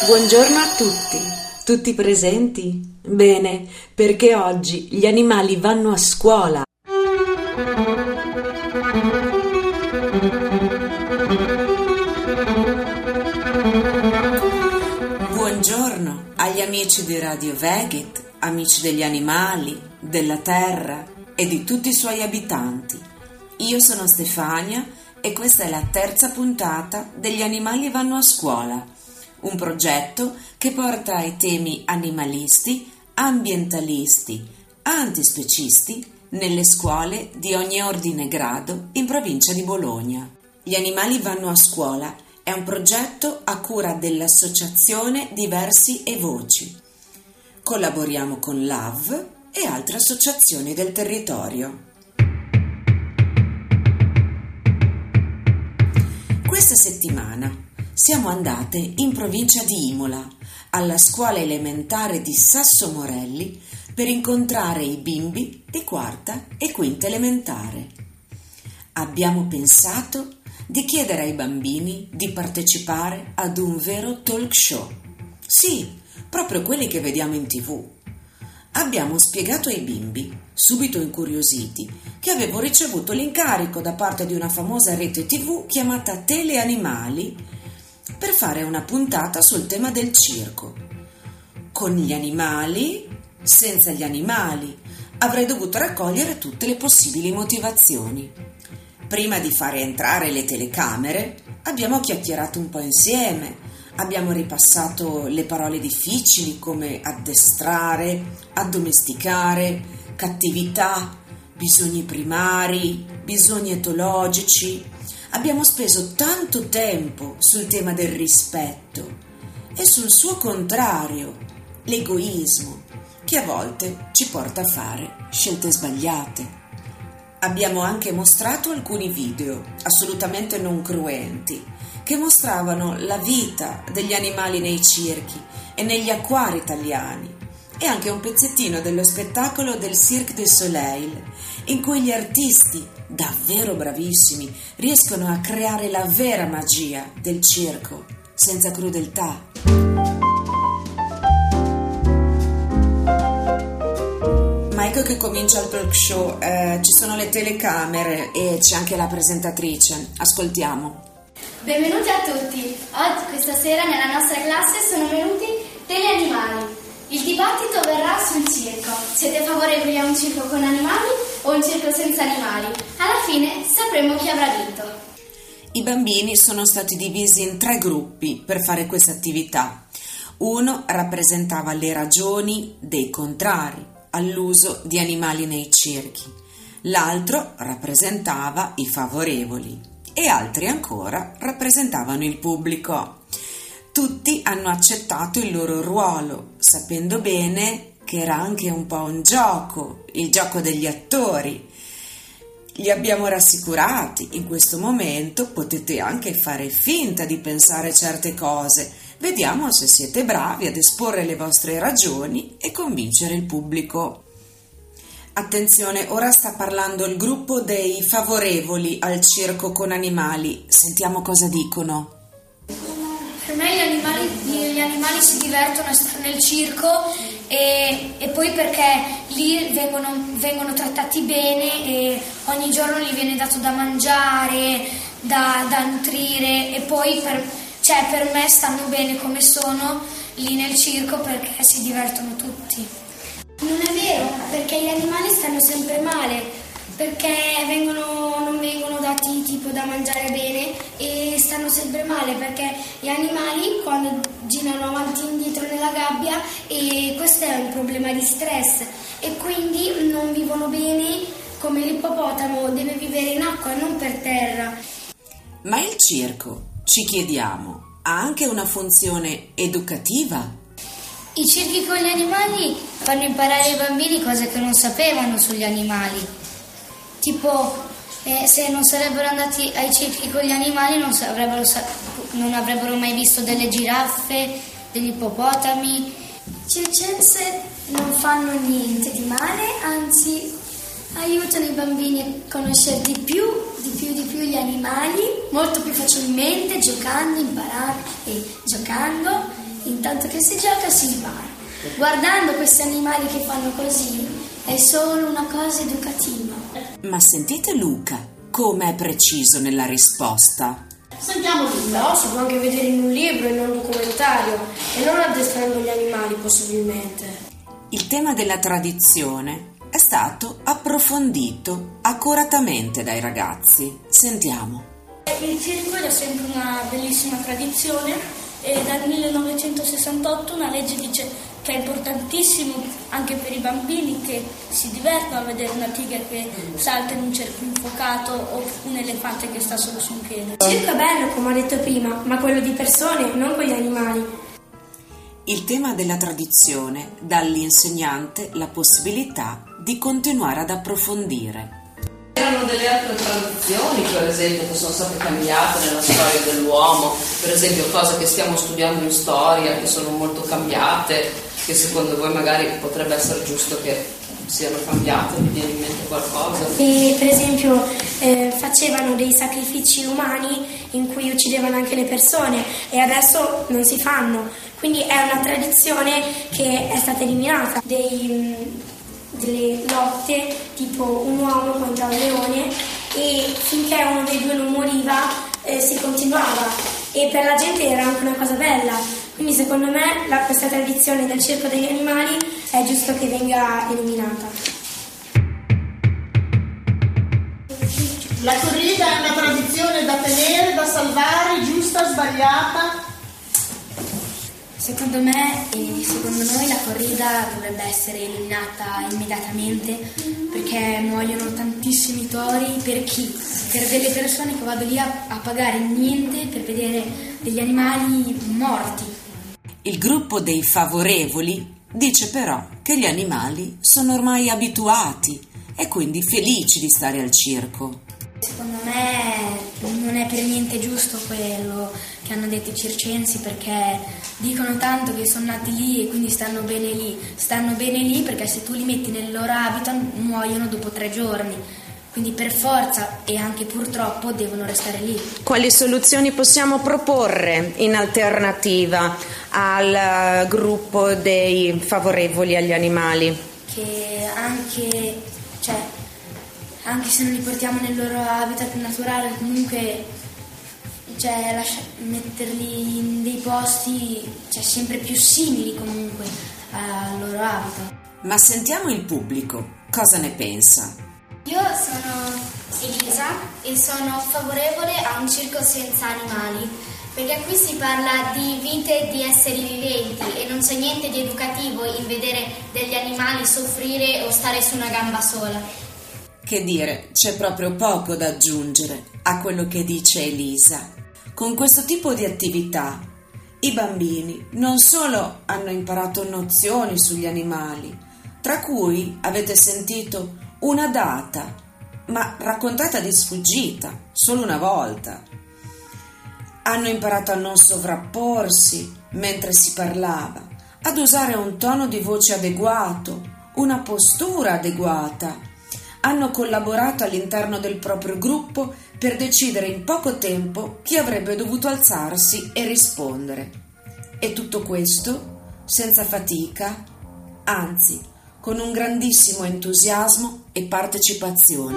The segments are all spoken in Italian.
Buongiorno a tutti. Tutti presenti? Bene, perché oggi gli animali vanno a scuola. Buongiorno agli amici di Radio Vegit, amici degli animali, della terra e di tutti i suoi abitanti. Io sono Stefania e questa è la terza puntata degli animali vanno a scuola, un progetto che porta ai temi animalisti, ambientalisti, antispecisti nelle scuole di ogni ordine e grado in provincia di Bologna. Gli animali vanno a scuola è un progetto a cura dell'associazione Diversi e Voci. Collaboriamo con l'AV e altre associazioni del territorio. Questa settimana siamo andate in provincia di Imola, alla scuola elementare di Sasso Morelli, per incontrare i bimbi di quarta e quinta elementare. Abbiamo pensato di chiedere ai bambini di partecipare ad un vero talk show. Sì, proprio quelli che vediamo in TV. Abbiamo spiegato ai bimbi, subito incuriositi, che avevo ricevuto l'incarico da parte di una famosa rete TV chiamata Teleanimali per fare una puntata sul tema del circo. Con gli animali, senza gli animali, avrei dovuto raccogliere tutte le possibili motivazioni. Prima di fare entrare le telecamere, abbiamo chiacchierato un po' insieme. Abbiamo ripassato le parole difficili come addestrare, addomesticare, cattività, bisogni primari, bisogni etologici. Abbiamo speso tanto tempo sul tema del rispetto e sul suo contrario, l'egoismo, che a volte ci porta a fare scelte sbagliate. Abbiamo anche mostrato alcuni video, assolutamente non cruenti, che mostravano la vita degli animali nei circhi e negli acquari italiani, e anche un pezzettino dello spettacolo del Cirque du Soleil, in cui gli artisti, davvero bravissimi, riescono a creare la vera magia del circo, senza crudeltà. Ma ecco che comincia il talk show, ci sono le telecamere e c'è anche la presentatrice. Ascoltiamo. Benvenuti a tutti. Oggi, questa sera, nella nostra classe sono venuti Teleanimali. Il dibattito verrà sul circo. Siete favorevoli a un circo con animali o un circo senza animali? Alla fine sapremo chi avrà vinto. I bambini sono stati divisi in 3 gruppi per fare questa attività. Uno rappresentava le ragioni dei contrari all'uso di animali nei circhi. L'altro rappresentava i favorevoli. E altri ancora rappresentavano il pubblico. Tutti hanno accettato il loro ruolo, sapendo bene che era anche un po' un gioco, il gioco degli attori. Li abbiamo rassicurati, in questo momento potete anche fare finta di pensare certe cose. Vediamo se siete bravi ad esporre le vostre ragioni e convincere il pubblico. Attenzione, ora sta parlando il gruppo dei favorevoli al circo con animali. Sentiamo cosa dicono. Per me gli animali si divertono a stare nel circo e poi perché lì vengono trattati bene e ogni giorno gli viene dato da mangiare, da nutrire, e poi per me stanno bene come sono lì nel circo perché si divertono tutti. Non è vero, perché gli animali stanno sempre male, perché non vengono dati tipo da mangiare bene e stanno sempre male, perché gli animali quando girano avanti e indietro nella gabbia, e questo è un problema di stress, e quindi non vivono bene. Come l'ippopotamo deve vivere in acqua e non per terra. Ma il circo, ci chiediamo, ha anche una funzione educativa? I circhi con gli animali fanno imparare ai bambini cose che non sapevano sugli animali. Tipo, se non sarebbero andati ai circhi con gli animali non avrebbero mai visto delle giraffe, degli ippopotami. Circense non fanno niente di male, anzi aiutano i bambini a conoscere di più gli animali, molto più facilmente, giocando, imparando e giocando, tanto che si gioca si impara. Guardando questi animali che fanno così è solo una cosa educativa. Ma sentite Luca, come è preciso nella risposta. Sentiamo Luca. No, si può anche vedere in un libro, in un documentario, e non addestrando gli animali possibilmente. Il tema della tradizione è stato approfondito accuratamente dai ragazzi. Sentiamo. Il circo è sempre una bellissima tradizione e dal 1968 una legge dice che è importantissimo anche per i bambini che si divertono a vedere una tigre che salta in un cerchio infuocato o un elefante che sta solo su un piede. Il circo è bello, come ho detto prima, ma quello di persone, non con gli animali. Il tema della tradizione dà all'insegnante la possibilità di continuare ad approfondire. C'erano delle altre tradizioni, per esempio, che sono state cambiate nella storia dell'uomo, per esempio cose che stiamo studiando in storia, che sono molto cambiate, che secondo voi magari potrebbe essere giusto che siano cambiate, vi viene in mente qualcosa? E per esempio facevano dei sacrifici umani in cui uccidevano anche le persone e adesso non si fanno, quindi è una tradizione che è stata eliminata. Delle lotte tipo un uomo contro un leone e finché uno dei due non moriva si continuava e per la gente era anche una cosa bella, quindi secondo me questa tradizione del circo degli animali è giusto che venga eliminata. La corrida è una tradizione da tenere, da salvare, giusta, sbagliata? Secondo me e secondo noi la corrida dovrebbe essere eliminata immediatamente perché muoiono tantissimi tori per chi? Per delle persone che vanno lì a pagare niente per vedere degli animali morti. Il gruppo dei favorevoli dice però che gli animali sono ormai abituati e quindi felici di stare al circo. Secondo me non è per niente giusto quello che hanno detto i circensi perché dicono tanto che sono nati lì e quindi stanno bene lì perché se tu li metti nel loro habitat muoiono dopo 3 giorni, quindi per forza e anche purtroppo devono restare lì. Quali soluzioni possiamo proporre in alternativa al gruppo dei favorevoli agli animali? Che anche se non li portiamo nel loro habitat naturale, comunque metterli in dei posti sempre più simili comunque al loro habitat. Ma sentiamo il pubblico, cosa ne pensa? Io sono Elisa e sono favorevole a un circo senza animali, perché qui si parla di vite di esseri viventi e non c'è niente di educativo in vedere degli animali soffrire o stare su una gamba sola. Che dire, c'è proprio poco da aggiungere a quello che dice Elisa. Con questo tipo di attività i bambini non solo hanno imparato nozioni sugli animali, tra cui avete sentito una data, ma raccontata di sfuggita, solo una volta. Hanno imparato a non sovrapporsi mentre si parlava, ad usare un tono di voce adeguato, una postura adeguata. Hanno collaborato all'interno del proprio gruppo per decidere in poco tempo chi avrebbe dovuto alzarsi e rispondere. E tutto questo senza fatica, anzi, con un grandissimo entusiasmo e partecipazione.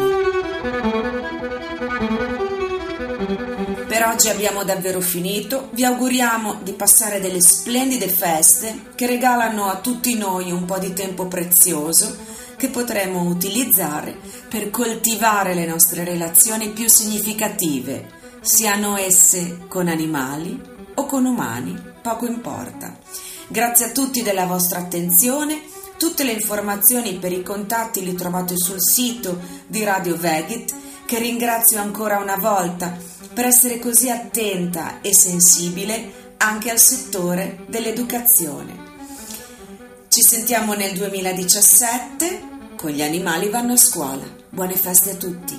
Per oggi abbiamo davvero finito, vi auguriamo di passare delle splendide feste che regalano a tutti noi un po' di tempo prezioso che potremo utilizzare per coltivare le nostre relazioni più significative, siano esse con animali o con umani, poco importa. Grazie a tutti della vostra attenzione. Tutte le informazioni per i contatti li trovate sul sito di Radio Vegit, che ringrazio ancora una volta per essere così attenta e sensibile anche al settore dell'educazione. Ci sentiamo nel 2017 con Gli animali vanno a scuola. Buone feste a tutti.